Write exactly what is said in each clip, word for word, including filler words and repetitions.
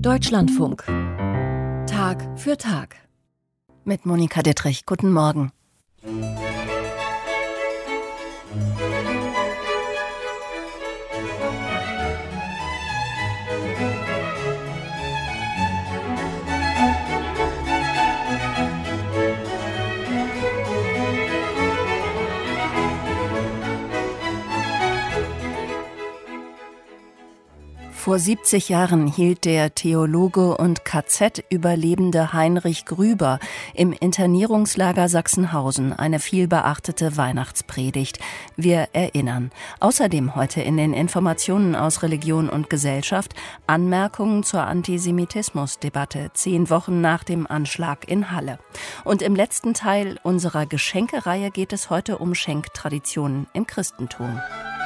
Deutschlandfunk. Tag für Tag. Mit Monika Dittrich. Guten Morgen. Vor siebzig Jahren hielt der Theologe und K Z-Überlebende Heinrich Grüber im Internierungslager Sachsenhausen eine vielbeachtete Weihnachtspredigt. Wir erinnern. Außerdem heute in den Informationen aus Religion und Gesellschaft Anmerkungen zur Antisemitismusdebatte, zehn Wochen nach dem Anschlag in Halle. Und im letzten Teil unserer Geschenkereihe geht es heute um Schenktraditionen im Christentum.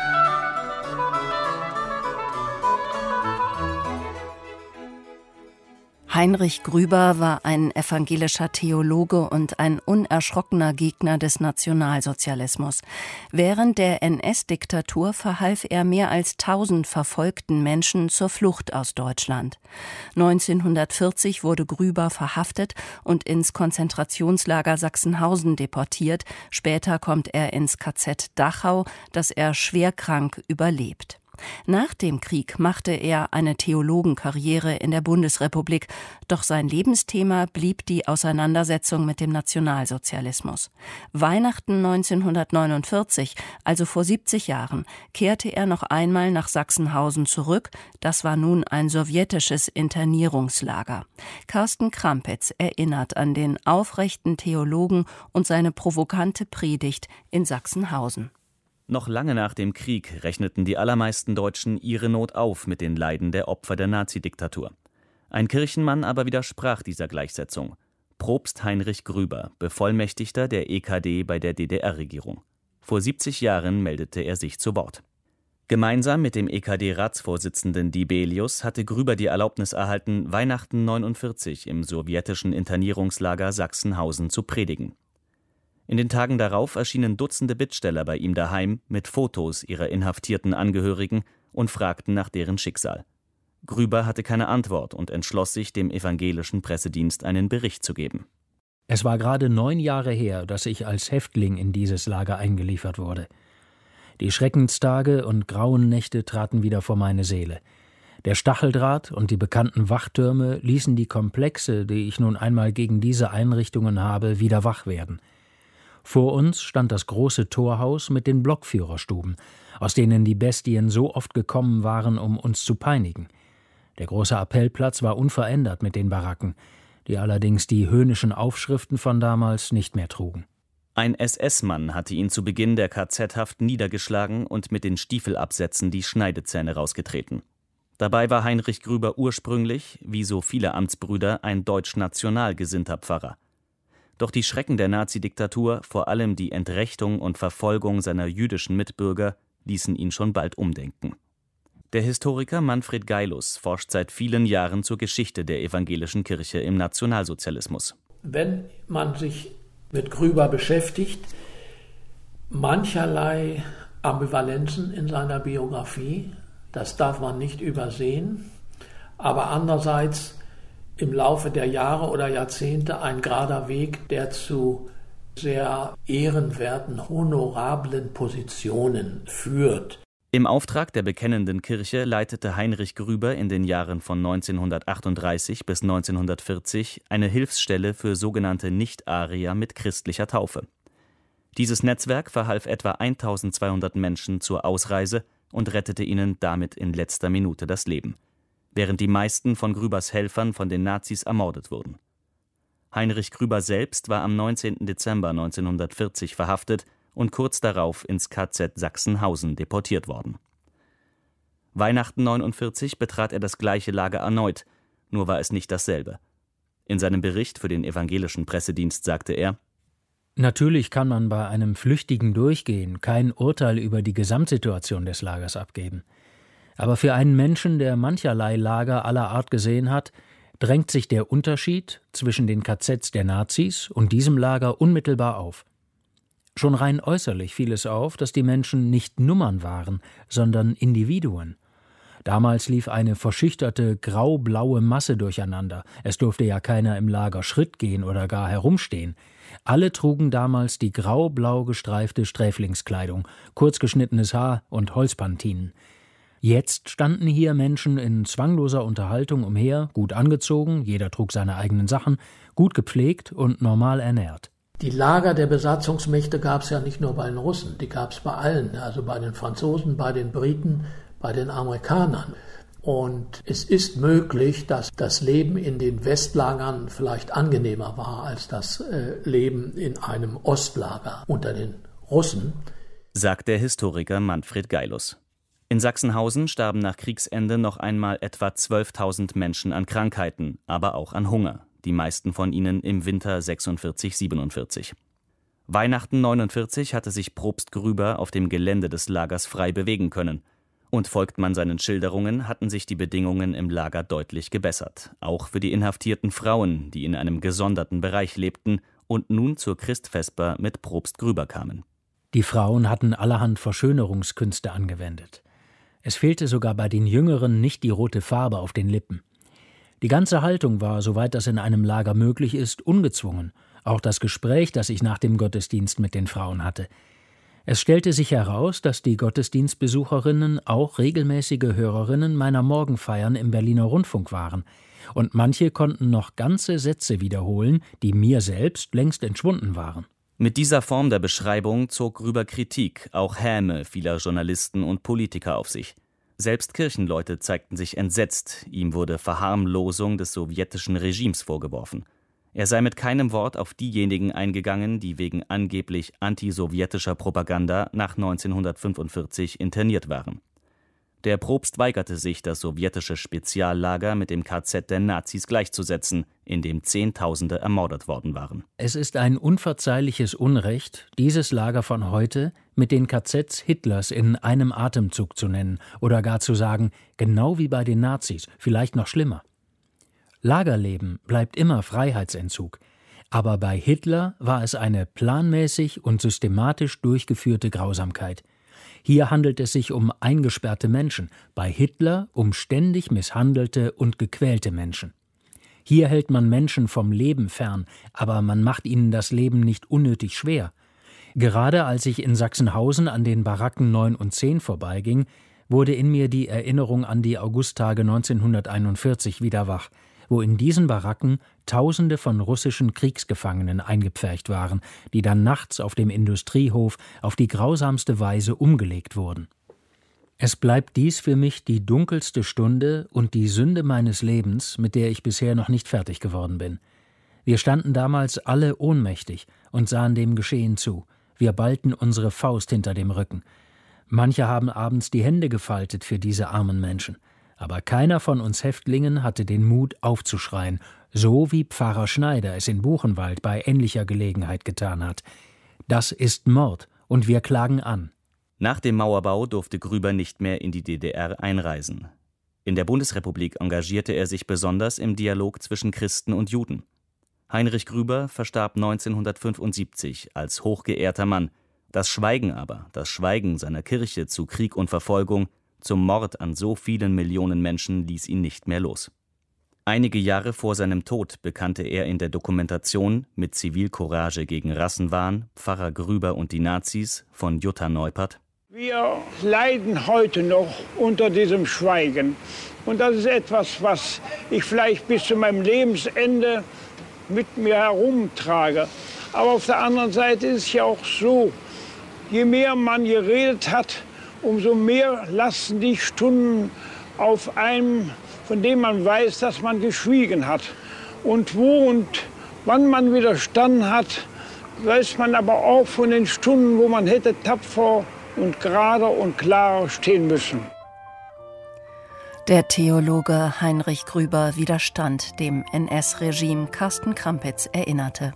Heinrich Grüber war ein evangelischer Theologe und ein unerschrockener Gegner des Nationalsozialismus. Während der N S-Diktatur verhalf er mehr als tausend verfolgten Menschen zur Flucht aus Deutschland. neunzehnhundertvierzig wurde Grüber verhaftet und ins Konzentrationslager Sachsenhausen deportiert. Später kommt er ins K Z Dachau, das er schwerkrank überlebt. Nach dem Krieg machte er eine Theologenkarriere in der Bundesrepublik, doch sein Lebensthema blieb die Auseinandersetzung mit dem Nationalsozialismus. Weihnachten neunzehnhundertneunundvierzig, also vor siebzig Jahren, kehrte er noch einmal nach Sachsenhausen zurück. Das war nun ein sowjetisches Internierungslager. Carsten Krampitz erinnert an den aufrechten Theologen und seine provokante Predigt in Sachsenhausen. Noch lange nach dem Krieg rechneten die allermeisten Deutschen ihre Not auf mit den Leiden der Opfer der Nazidiktatur. Ein Kirchenmann aber widersprach dieser Gleichsetzung. Propst Heinrich Grüber, Bevollmächtigter der E K D bei der D D R-Regierung. Vor siebzig Jahren meldete er sich zu Wort. Gemeinsam mit dem E K D-Ratsvorsitzenden Dibelius hatte Grüber die Erlaubnis erhalten, Weihnachten neunundvierzig im sowjetischen Internierungslager Sachsenhausen zu predigen. In den Tagen darauf erschienen Dutzende Bittsteller bei ihm daheim mit Fotos ihrer inhaftierten Angehörigen und fragten nach deren Schicksal. Grüber hatte keine Antwort und entschloss sich, dem evangelischen Pressedienst einen Bericht zu geben. Es war gerade neun Jahre her, dass ich als Häftling in dieses Lager eingeliefert wurde. Die Schreckenstage und grauen Nächte traten wieder vor meine Seele. Der Stacheldraht und die bekannten Wachtürme ließen die Komplexe, die ich nun einmal gegen diese Einrichtungen habe, wieder wach werden. Vor uns stand das große Torhaus mit den Blockführerstuben, aus denen die Bestien so oft gekommen waren, um uns zu peinigen. Der große Appellplatz war unverändert mit den Baracken, die allerdings die höhnischen Aufschriften von damals nicht mehr trugen. Ein S S-Mann hatte ihn zu Beginn der K Z-Haft niedergeschlagen und mit den Stiefelabsätzen die Schneidezähne rausgetreten. Dabei war Heinrich Grüber ursprünglich, wie so viele Amtsbrüder, ein deutsch-national gesinnter Pfarrer. Doch die Schrecken der Nazidiktatur, vor allem die Entrechtung und Verfolgung seiner jüdischen Mitbürger, ließen ihn schon bald umdenken. Der Historiker Manfred Geilus forscht seit vielen Jahren zur Geschichte der evangelischen Kirche im Nationalsozialismus. Wenn man sich mit Grüber beschäftigt, mancherlei Ambivalenzen in seiner Biografie, das darf man nicht übersehen, aber andererseits im Laufe der Jahre oder Jahrzehnte ein gerader Weg, der zu sehr ehrenwerten, honorablen Positionen führt. Im Auftrag der Bekennenden Kirche leitete Heinrich Grüber in den Jahren von neunzehnhundertachtunddreißig bis neunzehnhundertvierzig eine Hilfsstelle für sogenannte Nicht-Arier mit christlicher Taufe. Dieses Netzwerk verhalf etwa eintausendzweihundert Menschen zur Ausreise und rettete ihnen damit in letzter Minute das Leben, während die meisten von Grübers Helfern von den Nazis ermordet wurden. Heinrich Grüber selbst war am neunzehnten Dezember neunzehnhundertvierzig verhaftet und kurz darauf ins K Z Sachsenhausen deportiert worden. Weihnachten neunundvierzig betrat er das gleiche Lager erneut, nur war es nicht dasselbe. In seinem Bericht für den evangelischen Pressedienst sagte er: Natürlich kann man bei einem flüchtigen Durchgehen kein Urteil über die Gesamtsituation des Lagers abgeben. Aber für einen Menschen, der mancherlei Lager aller Art gesehen hat, drängt sich der Unterschied zwischen den K Zs der Nazis und diesem Lager unmittelbar auf. Schon rein äußerlich fiel es auf, dass die Menschen nicht Nummern waren, sondern Individuen. Damals lief eine verschüchterte, grau-blaue Masse durcheinander. Es durfte ja keiner im Lager Schritt gehen oder gar herumstehen. Alle trugen damals die grau-blau gestreifte Sträflingskleidung, kurzgeschnittenes Haar und Holzpantinen. Jetzt standen hier Menschen in zwangloser Unterhaltung umher, gut angezogen, jeder trug seine eigenen Sachen, gut gepflegt und normal ernährt. Die Lager der Besatzungsmächte gab es ja nicht nur bei den Russen, die gab es bei allen, also bei den Franzosen, bei den Briten, bei den Amerikanern. Und es ist möglich, dass das Leben in den Westlagern vielleicht angenehmer war als das äh, Leben in einem Ostlager unter den Russen, sagt der Historiker Manfred Geilus. In Sachsenhausen starben nach Kriegsende noch einmal etwa zwölftausend Menschen an Krankheiten, aber auch an Hunger, die meisten von ihnen im Winter sechsundvierzig siebenundvierzig. Weihnachten neunundvierzig hatte sich Probst Grüber auf dem Gelände des Lagers frei bewegen können. Und folgt man seinen Schilderungen, hatten sich die Bedingungen im Lager deutlich gebessert. Auch für die inhaftierten Frauen, die in einem gesonderten Bereich lebten und nun zur Christvesper mit Probst Grüber kamen. Die Frauen hatten allerhand Verschönerungskünste angewendet. Es fehlte sogar bei den Jüngeren nicht die rote Farbe auf den Lippen. Die ganze Haltung war, soweit das in einem Lager möglich ist, ungezwungen. Auch das Gespräch, das ich nach dem Gottesdienst mit den Frauen hatte. Es stellte sich heraus, dass die Gottesdienstbesucherinnen auch regelmäßige Hörerinnen meiner Morgenfeiern im Berliner Rundfunk waren. Und manche konnten noch ganze Sätze wiederholen, die mir selbst längst entschwunden waren. Mit dieser Form der Beschreibung zog Grüber Kritik, auch Häme vieler Journalisten und Politiker auf sich. Selbst Kirchenleute zeigten sich entsetzt, ihm wurde Verharmlosung des sowjetischen Regimes vorgeworfen. Er sei mit keinem Wort auf diejenigen eingegangen, die wegen angeblich antisowjetischer Propaganda nach neunzehnhundertfünfundvierzig interniert waren. Der Probst weigerte sich, das sowjetische Speziallager mit dem K Z der Nazis gleichzusetzen, in dem Zehntausende ermordet worden waren. Es ist ein unverzeihliches Unrecht, dieses Lager von heute mit den K Zs Hitlers in einem Atemzug zu nennen oder gar zu sagen, genau wie bei den Nazis, vielleicht noch schlimmer. Lagerleben bleibt immer Freiheitsentzug, aber bei Hitler war es eine planmäßig und systematisch durchgeführte Grausamkeit. Hier handelt es sich um eingesperrte Menschen, bei Hitler um ständig misshandelte und gequälte Menschen. Hier hält man Menschen vom Leben fern, aber man macht ihnen das Leben nicht unnötig schwer. Gerade als ich in Sachsenhausen an den Baracken neun und zehn vorbeiging, wurde in mir die Erinnerung an die Augusttage neunzehnhunderteinundvierzig wieder wach, wo in diesen Baracken Tausende von russischen Kriegsgefangenen eingepfercht waren, die dann nachts auf dem Industriehof auf die grausamste Weise umgelegt wurden. Es bleibt dies für mich die dunkelste Stunde und die Sünde meines Lebens, mit der ich bisher noch nicht fertig geworden bin. Wir standen damals alle ohnmächtig und sahen dem Geschehen zu. Wir ballten unsere Faust hinter dem Rücken. Manche haben abends die Hände gefaltet für diese armen Menschen. Aber keiner von uns Häftlingen hatte den Mut aufzuschreien, so wie Pfarrer Schneider es in Buchenwald bei ähnlicher Gelegenheit getan hat. Das ist Mord und wir klagen an. Nach dem Mauerbau durfte Grüber nicht mehr in die D D R einreisen. In der Bundesrepublik engagierte er sich besonders im Dialog zwischen Christen und Juden. Heinrich Grüber verstarb neunzehnhundertfünfundsiebzig als hochgeehrter Mann. Das Schweigen aber, das Schweigen seiner Kirche zu Krieg und Verfolgung, zum Mord an so vielen Millionen Menschen ließ ihn nicht mehr los. Einige Jahre vor seinem Tod bekannte er in der Dokumentation Mit Zivilcourage gegen Rassenwahn, Pfarrer Grüber und die Nazis von Jutta Neupert: Wir leiden heute noch unter diesem Schweigen. Und das ist etwas, was ich vielleicht bis zu meinem Lebensende mit mir herumtrage. Aber auf der anderen Seite ist es ja auch so, je mehr man geredet hat, umso mehr lasten die Stunden auf einem, von dem man weiß, dass man geschwiegen hat. Und wo und wann man widerstanden hat, weiß man aber auch von den Stunden, wo man hätte tapfer und gerade und klar stehen müssen. Der Theologe Heinrich Grüber widerstand dem N S-Regime. Carsten Krampitz erinnerte.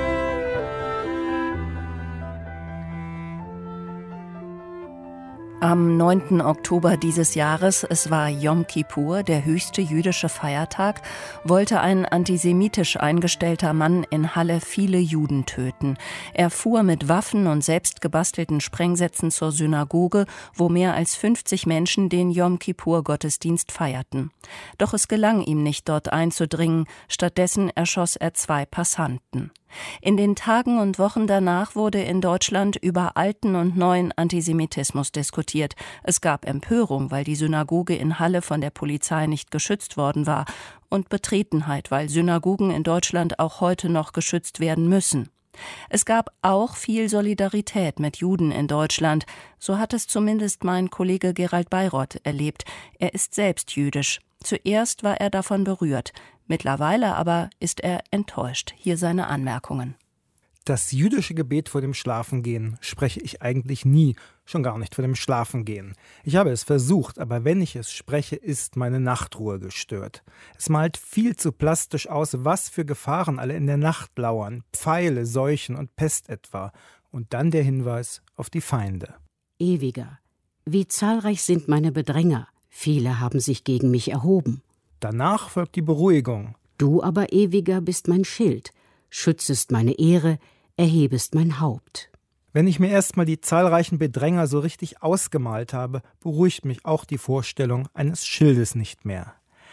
Am Am neunten Oktober dieses Jahres, es war Yom Kippur, der höchste jüdische Feiertag, wollte ein antisemitisch eingestellter Mann in Halle viele Juden töten. Er fuhr mit Waffen und selbst gebastelten Sprengsätzen zur Synagoge, wo mehr als fünfzig Menschen den Yom Kippur-Gottesdienst feierten. Doch es gelang ihm nicht, dort einzudringen. Stattdessen erschoss er zwei Passanten. In den Tagen und Wochen danach wurde in Deutschland über alten und neuen Antisemitismus diskutiert. Es gab Empörung, weil die Synagoge in Halle von der Polizei nicht geschützt worden war, und Betretenheit, weil Synagogen in Deutschland auch heute noch geschützt werden müssen. Es gab auch viel Solidarität mit Juden in Deutschland. So hat es zumindest mein Kollege Gerald Beiroth erlebt. Er ist selbst jüdisch. Zuerst war er davon berührt. Mittlerweile aber ist er enttäuscht. Hier seine Anmerkungen. Das jüdische Gebet vor dem Schlafengehen spreche ich eigentlich nie, schon gar nicht vor dem Schlafengehen. Ich habe es versucht, aber wenn ich es spreche, ist meine Nachtruhe gestört. Es malt viel zu plastisch aus, was für Gefahren alle in der Nacht lauern, Pfeile, Seuchen und Pest etwa. Und dann der Hinweis auf die Feinde. Ewiger, wie zahlreich sind meine Bedränger, viele haben sich gegen mich erhoben. Danach folgt die Beruhigung. Du aber, Ewiger, bist mein Schild, schützest meine Ehre, erhebest mein Haupt. Wenn ich mir erst mal die zahlreichen Bedränger so richtig ausgemalt habe, beruhigt mich auch die Vorstellung eines Schildes nicht mehr.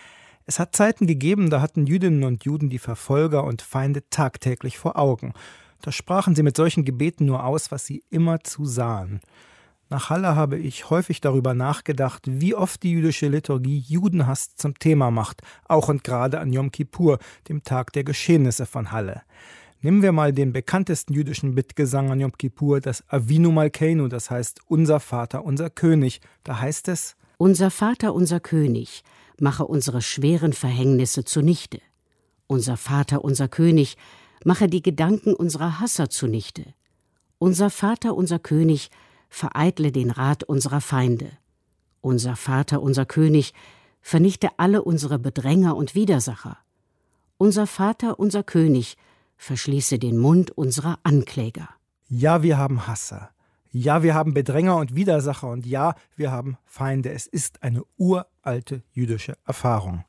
Es hat Zeiten gegeben, da hatten Jüdinnen und Juden die Verfolger und Feinde tagtäglich vor Augen. Da sprachen sie mit solchen Gebeten nur aus, was sie immerzu sahen. Nach Halle habe ich häufig darüber nachgedacht, wie oft die jüdische Liturgie Judenhass zum Thema macht, auch und gerade an Yom Kippur, dem Tag der Geschehnisse von Halle. Nehmen wir mal den bekanntesten jüdischen Bittgesang an Yom Kippur, das Avinu Malkeinu, das heißt Unser Vater, unser König. Da heißt es: Unser Vater, unser König, mache unsere schweren Verhängnisse zunichte. Unser Vater, unser König, mache die Gedanken unserer Hasser zunichte. Unser Vater, unser König, vereitle den Rat unserer Feinde. Unser Vater, unser König, vernichte alle unsere Bedränger und Widersacher. Unser Vater, unser König, verschließe den Mund unserer Ankläger. Ja, wir haben Hasser. Ja, wir haben Bedränger und Widersacher. Und ja, wir haben Feinde. Es ist eine uralte jüdische Erfahrung.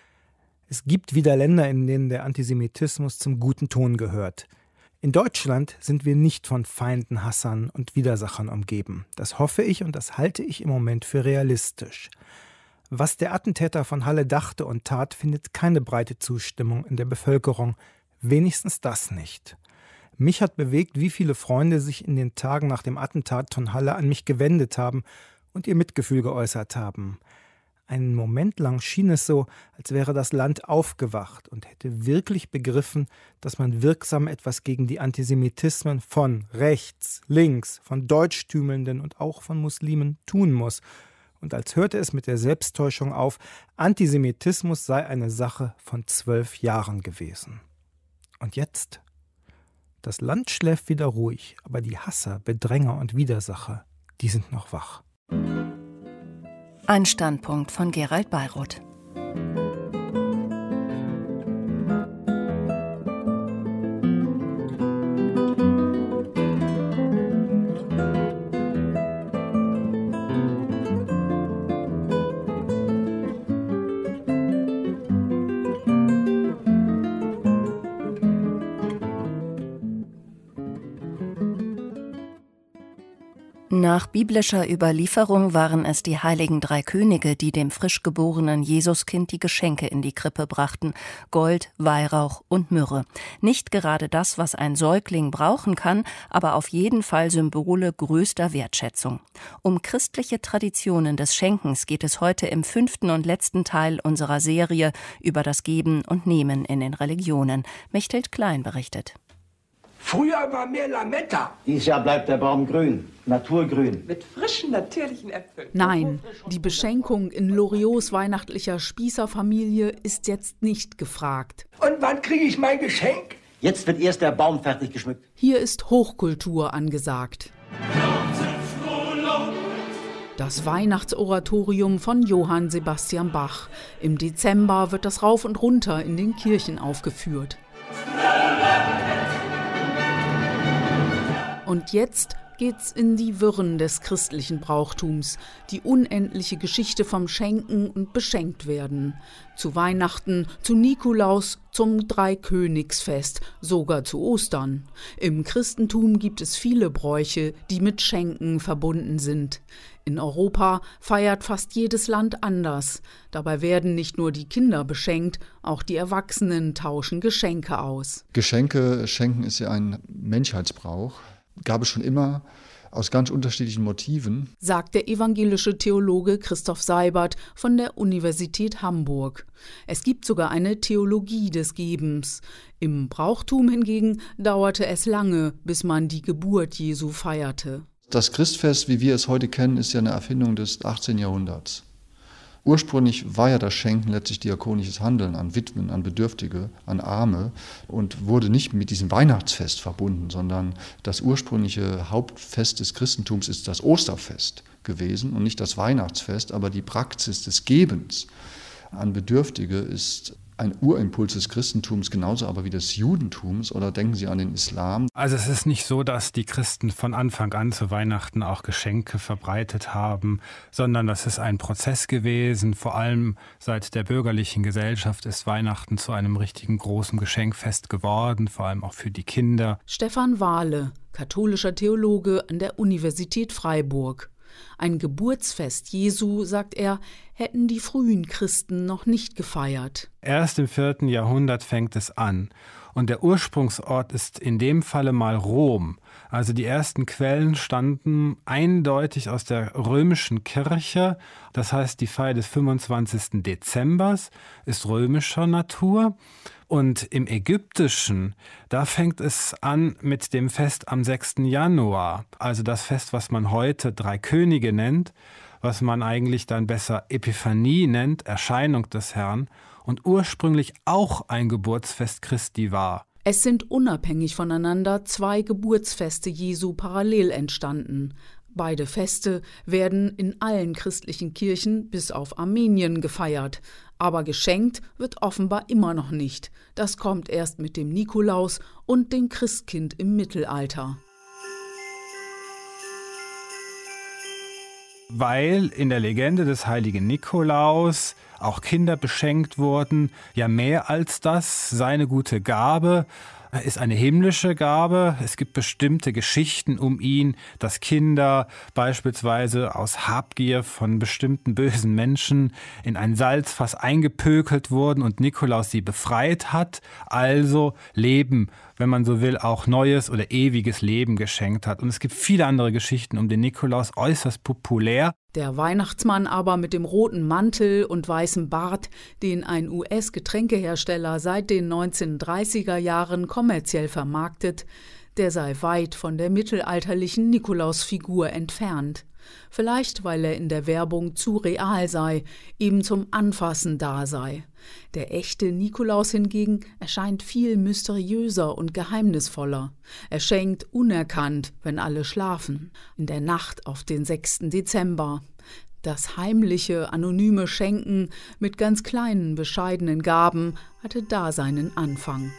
Es gibt wieder Länder, in denen der Antisemitismus zum guten Ton gehört. In Deutschland sind wir nicht von Feinden, Hassern und Widersachern umgeben. Das hoffe ich und das halte ich im Moment für realistisch. Was der Attentäter von Halle dachte und tat, findet keine breite Zustimmung in der Bevölkerung. Wenigstens das nicht. Mich hat bewegt, wie viele Freunde sich in den Tagen nach dem Attentat von Halle an mich gewendet haben und ihr Mitgefühl geäußert haben. Einen Moment lang schien es so, als wäre das Land aufgewacht und hätte wirklich begriffen, dass man wirksam etwas gegen die Antisemitismen von rechts, links, von Deutschtümelnden und auch von Muslimen tun muss. Und als hörte es mit der Selbsttäuschung auf, Antisemitismus sei eine Sache von zwölf Jahren gewesen. Und jetzt? Das Land schläft wieder ruhig, aber die Hasser, Bedränger und Widersacher, die sind noch wach. Ein Standpunkt von Gerald Beiroth. Nach biblischer Überlieferung waren es die heiligen drei Könige, die dem frisch geborenen Jesuskind die Geschenke in die Krippe brachten: Gold, Weihrauch und Myrrhe. Nicht gerade das, was ein Säugling brauchen kann, aber auf jeden Fall Symbole größter Wertschätzung. Um christliche Traditionen des Schenkens geht es heute im fünften und letzten Teil unserer Serie über das Geben und Nehmen in den Religionen. Mechthild Klein berichtet. Früher war mehr Lametta. Dieses Jahr bleibt der Baum grün, naturgrün. Mit frischen, natürlichen Äpfeln. Nein, die Beschenkung in Loriots weihnachtlicher Spießerfamilie ist jetzt nicht gefragt. Und wann kriege ich mein Geschenk? Jetzt wird erst der Baum fertig geschmückt. Hier ist Hochkultur angesagt. Das Weihnachtsoratorium von Johann Sebastian Bach. Im Dezember wird das rauf und runter in den Kirchen aufgeführt. Und jetzt geht's in die Wirren des christlichen Brauchtums, die unendliche Geschichte vom Schenken und Beschenktwerden. Zu Weihnachten, zu Nikolaus, zum Dreikönigsfest, sogar zu Ostern. Im Christentum gibt es viele Bräuche, die mit Schenken verbunden sind. In Europa feiert fast jedes Land anders. Dabei werden nicht nur die Kinder beschenkt, auch die Erwachsenen tauschen Geschenke aus. Geschenke schenken ist ja ein Menschheitsbrauch. Gab es schon immer, aus ganz unterschiedlichen Motiven, sagt der evangelische Theologe Christoph Seibert von der Universität Hamburg. Es gibt sogar eine Theologie des Gebens. Im Brauchtum hingegen dauerte es lange, bis man die Geburt Jesu feierte. Das Christfest, wie wir es heute kennen, ist ja eine Erfindung des achtzehnten Jahrhunderts. Ursprünglich war ja das Schenken letztlich diakonisches Handeln an Witwen, an Bedürftige, an Arme und wurde nicht mit diesem Weihnachtsfest verbunden, sondern das ursprüngliche Hauptfest des Christentums ist das Osterfest gewesen und nicht das Weihnachtsfest, aber die Praxis des Gebens an Bedürftige ist ein Urimpuls des Christentums, genauso aber wie des Judentums, oder denken Sie an den Islam. Also es ist nicht so, dass die Christen von Anfang an zu Weihnachten auch Geschenke verbreitet haben, sondern das ist ein Prozess gewesen. Vor allem seit der bürgerlichen Gesellschaft ist Weihnachten zu einem richtigen großen Geschenkfest geworden, vor allem auch für die Kinder. Stefan Wahle, katholischer Theologe an der Universität Freiburg. Ein Geburtsfest Jesu, sagt er, hätten die frühen Christen noch nicht gefeiert. Erst im vierten Jahrhundert fängt es an. Und der Ursprungsort ist in dem Falle mal Rom. Also die ersten Quellen stammen eindeutig aus der römischen Kirche. Das heißt, die Feier des fünfundzwanzigsten Dezembers ist römischer Natur. Und im Ägyptischen, da fängt es an mit dem Fest am sechsten Januar. Also das Fest, was man heute Drei Könige nennt, was man eigentlich dann besser Epiphanie nennt, Erscheinung des Herrn, und ursprünglich auch ein Geburtsfest Christi war. Es sind unabhängig voneinander zwei Geburtsfeste Jesu parallel entstanden. Beide Feste werden in allen christlichen Kirchen bis auf Armenien gefeiert. Aber geschenkt wird offenbar immer noch nicht. Das kommt erst mit dem Nikolaus und dem Christkind im Mittelalter. Weil in der Legende des heiligen Nikolaus auch Kinder beschenkt wurden. Ja, mehr als das, seine gute Gabe ist eine himmlische Gabe. Es gibt bestimmte Geschichten um ihn, dass Kinder beispielsweise aus Habgier von bestimmten bösen Menschen in ein Salzfass eingepökelt wurden und Nikolaus sie befreit hat. Also Leben, wenn man so will, auch neues oder ewiges Leben geschenkt hat. Und es gibt viele andere Geschichten um den Nikolaus, äußerst populär. Der Weihnachtsmann aber mit dem roten Mantel und weißem Bart, den ein U S-Getränkehersteller seit den neunzehnhundertdreißiger Jahren kommerziell vermarktet, der sei weit von der mittelalterlichen Nikolausfigur entfernt. Vielleicht, weil er in der Werbung zu real sei, eben zum Anfassen da sei. Der echte Nikolaus hingegen erscheint viel mysteriöser und geheimnisvoller. Er schenkt unerkannt, wenn alle schlafen, in der Nacht auf den sechsten Dezember. Das heimliche, anonyme Schenken mit ganz kleinen, bescheidenen Gaben hatte da seinen Anfang.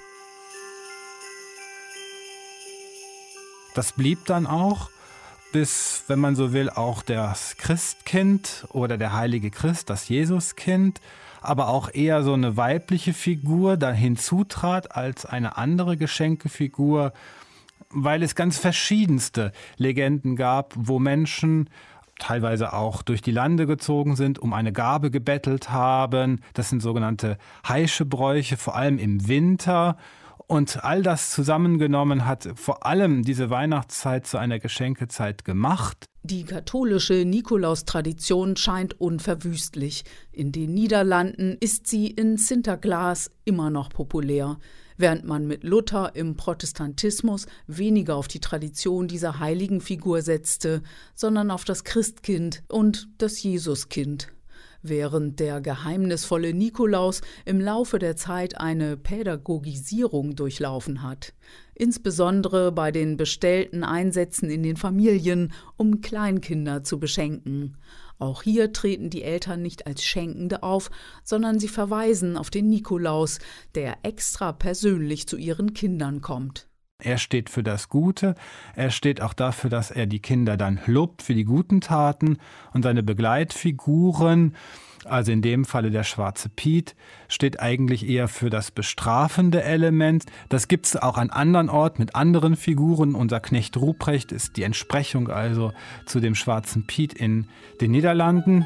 Das blieb dann auch, bis, wenn man so will, auch das Christkind oder der heilige Christ, das Jesuskind, aber auch eher so eine weibliche Figur da hinzutrat als eine andere Geschenkefigur, weil es ganz verschiedenste Legenden gab, wo Menschen teilweise auch durch die Lande gezogen sind, um eine Gabe gebettelt haben. Das sind sogenannte Heischebräuche, vor allem im Winter. Und all das zusammengenommen hat vor allem diese Weihnachtszeit zu einer Geschenkezeit gemacht. Die katholische Nikolaustradition scheint unverwüstlich. In den Niederlanden ist sie in Sinterklaas immer noch populär, während man mit Luther im Protestantismus weniger auf die Tradition dieser heiligen Figur setzte, sondern auf das Christkind und das Jesuskind. Während der geheimnisvolle Nikolaus im Laufe der Zeit eine Pädagogisierung durchlaufen hat, insbesondere bei den bestellten Einsätzen in den Familien, um Kleinkinder zu beschenken. Auch hier treten die Eltern nicht als Schenkende auf, sondern sie verweisen auf den Nikolaus, der extra persönlich zu ihren Kindern kommt. Er steht für das Gute, er steht auch dafür, dass er die Kinder dann lobt für die guten Taten und seine Begleitfiguren, also in dem Falle der schwarze Piet, steht eigentlich eher für das bestrafende Element. Das gibt es auch an anderen Orten mit anderen Figuren. Unser Knecht Ruprecht ist die Entsprechung also zu dem schwarzen Piet in den Niederlanden.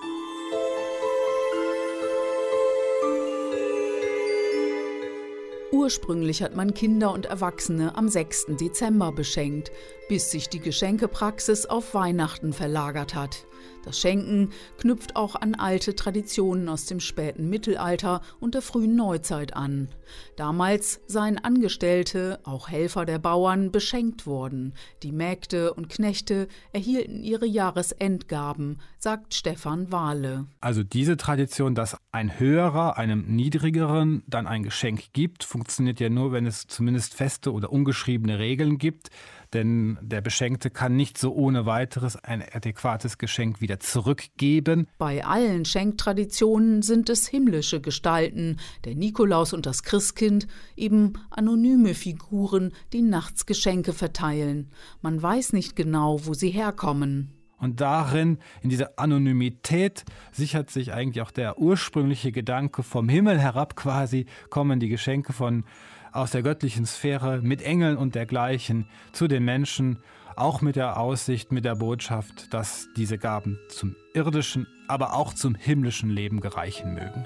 Ursprünglich hat man Kinder und Erwachsene am sechsten Dezember beschenkt, bis sich die Geschenkepraxis auf Weihnachten verlagert hat. Das Schenken knüpft auch an alte Traditionen aus dem späten Mittelalter und der frühen Neuzeit an. Damals seien Angestellte, auch Helfer der Bauern, beschenkt worden. Die Mägde und Knechte erhielten ihre Jahresentgaben, sagt Stefan Wahle. Also diese Tradition, dass ein Höherer einem Niedrigeren dann ein Geschenk gibt, funktioniert ja nur, wenn es zumindest feste oder ungeschriebene Regeln gibt. Denn der Beschenkte kann nicht so ohne weiteres ein adäquates Geschenk wieder zurückgeben. Bei allen Schenktraditionen sind es himmlische Gestalten, der Nikolaus und das Christkind, eben anonyme Figuren, die nachts Geschenke verteilen. Man weiß nicht genau, wo sie herkommen. Und darin, in dieser Anonymität, sichert sich eigentlich auch der ursprüngliche Gedanke, vom Himmel herab quasi kommen die Geschenke von aus der göttlichen Sphäre mit Engeln und dergleichen zu den Menschen, auch mit der Aussicht, mit der Botschaft, dass diese Gaben zum irdischen, aber auch zum himmlischen Leben gereichen mögen.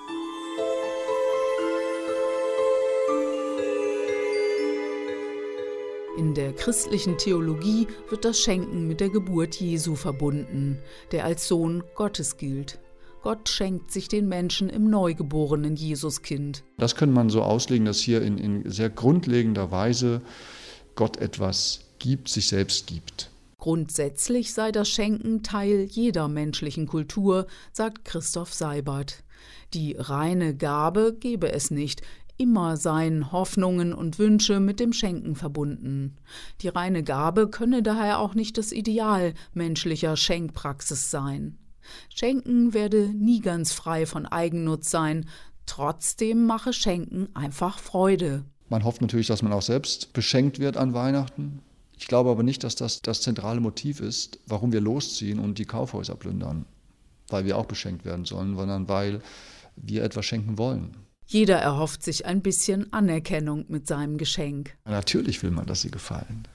In der christlichen Theologie wird das Schenken mit der Geburt Jesu verbunden, der als Sohn Gottes gilt. Gott schenkt sich den Menschen im neugeborenen Jesuskind. Das könnte man so auslegen, dass hier in, in sehr grundlegender Weise Gott etwas gibt, sich selbst gibt. Grundsätzlich sei das Schenken Teil jeder menschlichen Kultur, sagt Christoph Seibert. Die reine Gabe gebe es nicht. Immer seien Hoffnungen und Wünsche mit dem Schenken verbunden. Die reine Gabe könne daher auch nicht das Ideal menschlicher Schenkpraxis sein. Schenken werde nie ganz frei von Eigennutz sein, trotzdem mache Schenken einfach Freude. Man hofft natürlich, dass man auch selbst beschenkt wird an Weihnachten. Ich glaube aber nicht, dass das das zentrale Motiv ist, warum wir losziehen und die Kaufhäuser plündern, weil wir auch beschenkt werden sollen, sondern weil wir etwas schenken wollen. Jeder erhofft sich ein bisschen Anerkennung mit seinem Geschenk. Natürlich will man, dass sie gefallen.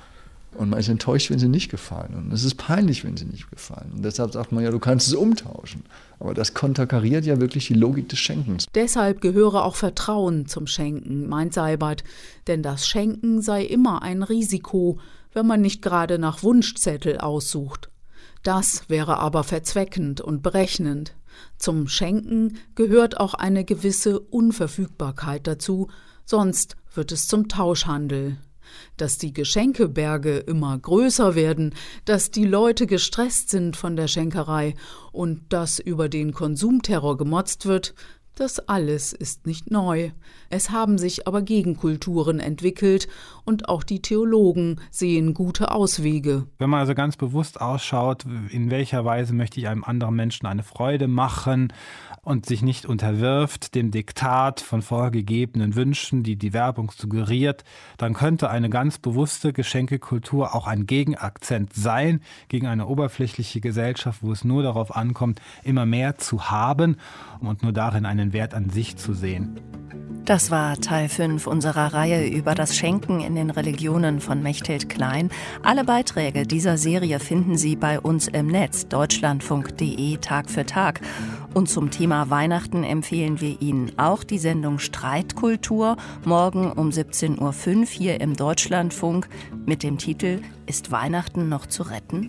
Und man ist enttäuscht, wenn sie nicht gefallen. Und es ist peinlich, wenn sie nicht gefallen. Und deshalb sagt man ja, du kannst es umtauschen. Aber das konterkariert ja wirklich die Logik des Schenkens. Deshalb gehöre auch Vertrauen zum Schenken, meint Seibert. Denn das Schenken sei immer ein Risiko, wenn man nicht gerade nach Wunschzettel aussucht. Das wäre aber verzweckend und berechnend. Zum Schenken gehört auch eine gewisse Unverfügbarkeit dazu, sonst wird es zum Tauschhandel. Dass die Geschenkeberge immer größer werden, dass die Leute gestresst sind von der Schenkerei und dass über den Konsumterror gemotzt wird, das alles ist nicht neu. Es haben sich aber Gegenkulturen entwickelt und auch die Theologen sehen gute Auswege. Wenn man also ganz bewusst ausschaut, in welcher Weise möchte ich einem anderen Menschen eine Freude machen und sich nicht unterwirft dem Diktat von vorgegebenen Wünschen, die die Werbung suggeriert, dann könnte eine ganz bewusste Geschenkekultur auch ein Gegenakzent sein gegen eine oberflächliche Gesellschaft, wo es nur darauf ankommt, immer mehr zu haben und nur darin einen Wert an sich zu sehen. Das war Teil fünf unserer Reihe über das Schenken in den Religionen von Mechthild Klein. Alle Beiträge dieser Serie finden Sie bei uns im Netz deutschlandfunk punkt de Tag für Tag. Und zum Thema Weihnachten empfehlen wir Ihnen auch die Sendung Streitkultur, morgen um siebzehn Uhr fünf hier im Deutschlandfunk mit dem Titel »Ist Weihnachten noch zu retten?«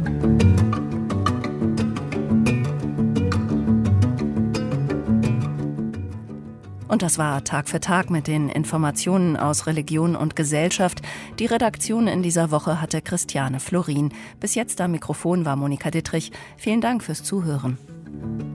Und das war Tag für Tag mit den Informationen aus Religion und Gesellschaft. Die Redaktion in dieser Woche hatte Christiane Florin. Bis jetzt am Mikrofon war Monika Dittrich. Vielen Dank fürs Zuhören.